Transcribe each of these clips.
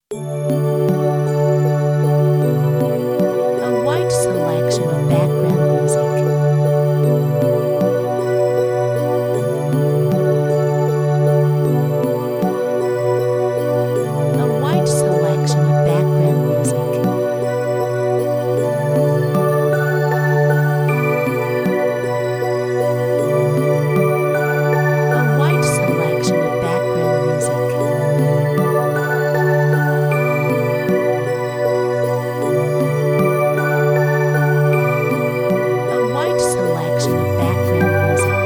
A wide selection of background music. A wide selection of background music. A wide selection of background music. A wide selection of background music.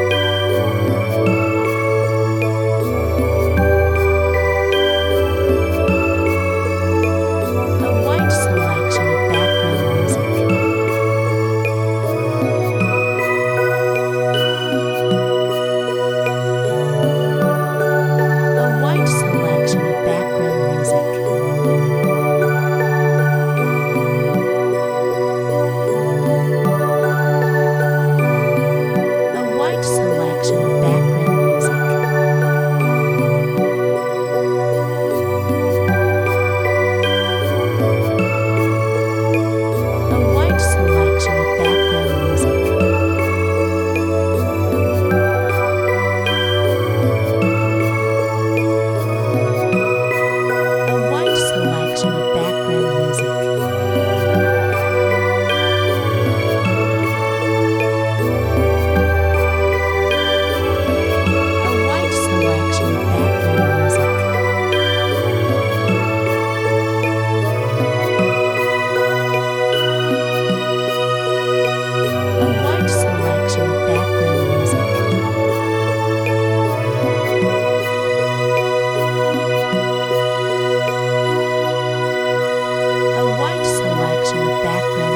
A wide selection of background music. A wide selection of background music. A wide selection of background music. A wide selection of background music. A wide selection of background music. A wide selection of background music. A wide selection of background music. A wide selection of background